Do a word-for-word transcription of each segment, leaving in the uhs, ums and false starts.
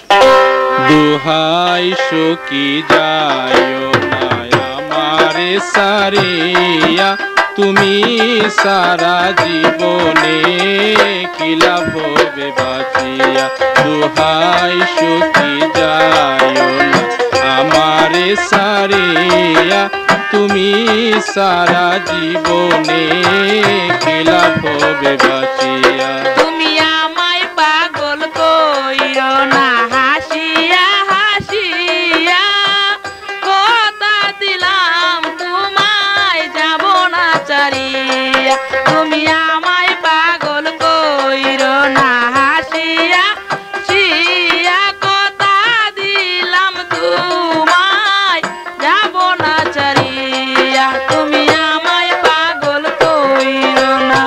দুহাই সখী যায়ো না আমারে সারিয়া, তুমি সারা জীবনে কি লাভ হবে বাঁচিয়া। দুহাই সখী যায়ো না আমারে সারিয়া, তুমি সারা জীবনে কি লাভ হবে বাঁচিয়া। তুমি আমায় পাগল কইরো না হাসিয়া হাসিয়া, কথা দিলাম তোমায় যাব না চারিয়া। তুমি আমায় পাগল কইরো না হাসিয়া হাসিয়া, কথা দিলাম তোমায় যাব না চারিয়া। তুমি আমায় পাগল কইরো না।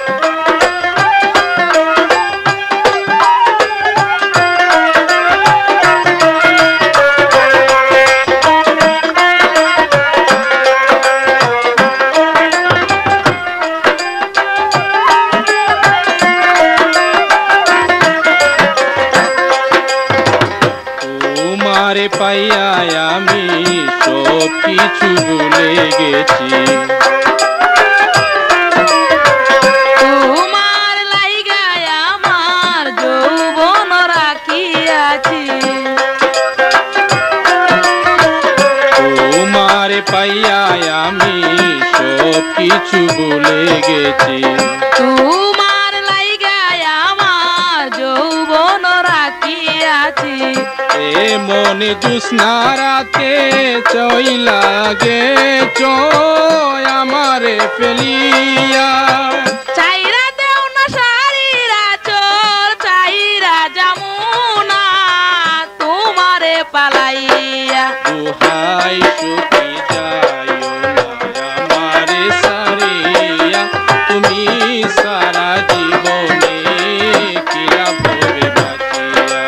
তোমারে পাইয়া আমি সব কিছু ভুলে গেছি, তোমার লাইগায় আমার যৌবন রাখিয়াছি। তোমারে পাইয়া আমি সব কিছু ভুলে গেছি। তোমার লাইগায় আমার যৌবন রাখিয়াছি। এ মনে জুস্না রাতে চইলা গেছ আমারে ফেলিয়া, চাইরা দেও না সারিরা চোর, চাইরা যামুনা তোমারে পালাইয়া। দুহাই সখী যায়ো না আমারে সারিয়া, তুমি সারা জীবনে কি লাভ হবে বাঁচিয়া।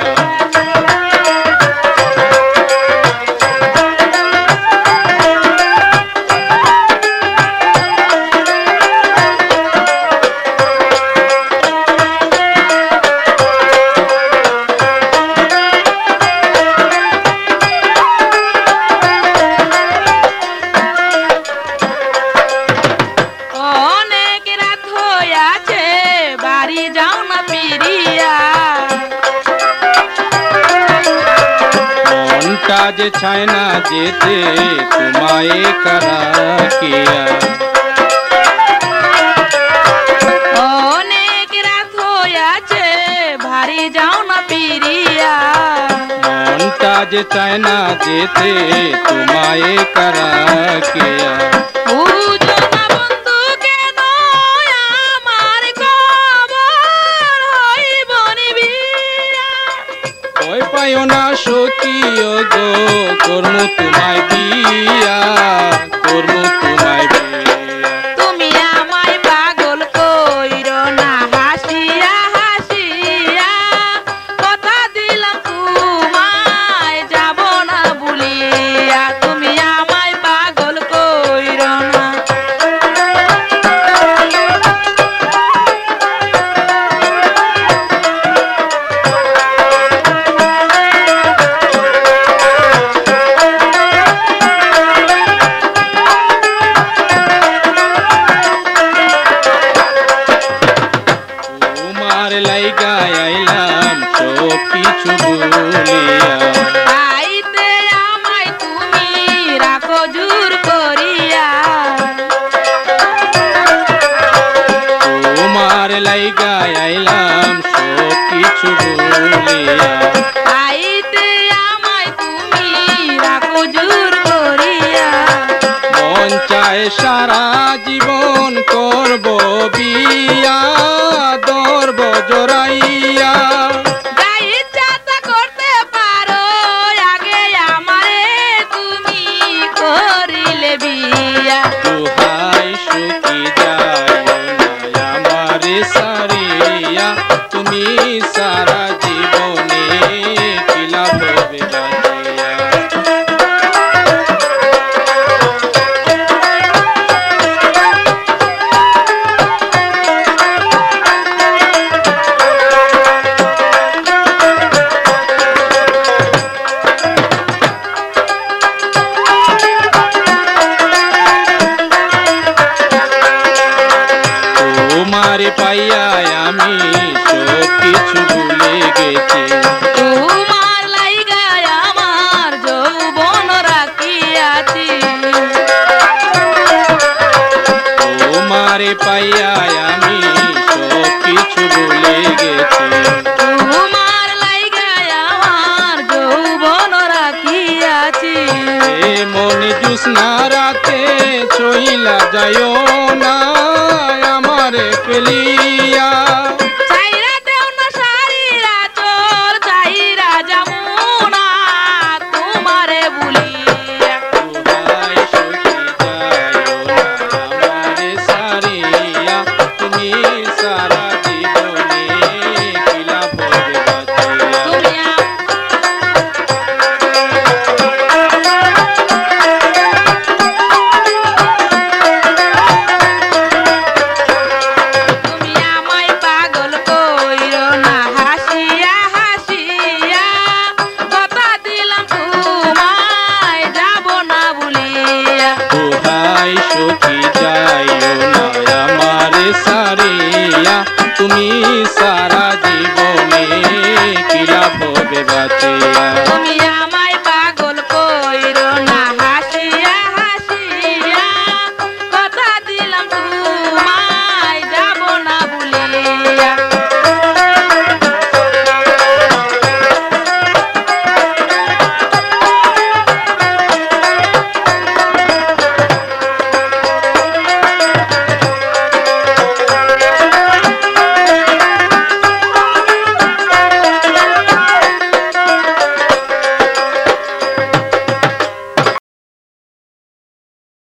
অনেক রাত হইয়াছে বাড়ি যাও না ফিরিয়া। মনটা যে চায় না যেতে তোমায় কারাকিয়া, অনেক রাত হইয়াছে ভারী যাও না ফিরিয়া। মনটা যে চায় না যেতে তোমায় কারাকিয়া। বুঝো না বন্ধু কেন আমার খবর হইব নিবিয়া। ভয় পাইও না সখী গো, কর্ম তোমায় বিয়া, কর্ম তোমায় বিয়া। তুমি আমায় পাগল কইরো না হাসিয়া হাসিয়া, কথা দিলাম তোমায় যাব না ভুলিয়া। তুমি আমায় পাগল কইরো না। তোমার লাইগা আইলাম সব কিছু ভুলিয়া, আইতে আমায় তুমি রাখো জোর করিয়া। তোমার লাইগা আইলাম সব কিছু ভুলিয়া। আইতে আমায় তুমি রাখো জোর করিয়া। মন চায় সারা জীবন করব বিয়া, দরব জড়াইয়া। যা ইচ্ছা তা করতে পারো, আগে আমারে তুমি করিলে বিয়া। দুহাই সখী যায়ো না আমারে সারিয়া, তুমি সারা জীবনে পাইয়া আমি সব কিছু ভুলে গেছি। তোমার লাইগায় আমার যৌবন রাখিয়াছি। এ মনে জ্যোৎস্না রাতে চইলা যাইও না।